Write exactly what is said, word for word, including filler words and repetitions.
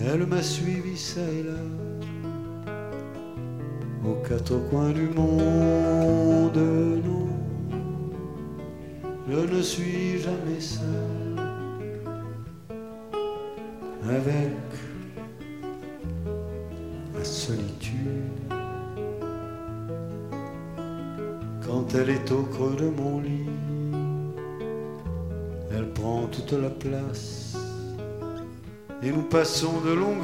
Elle m'a suivi ça et là, aux quatre coins du monde. Non, je ne suis jamais seul avec ma solitude. Quand elle est au creux de mon lit, elle prend toute la place et nous passons de longues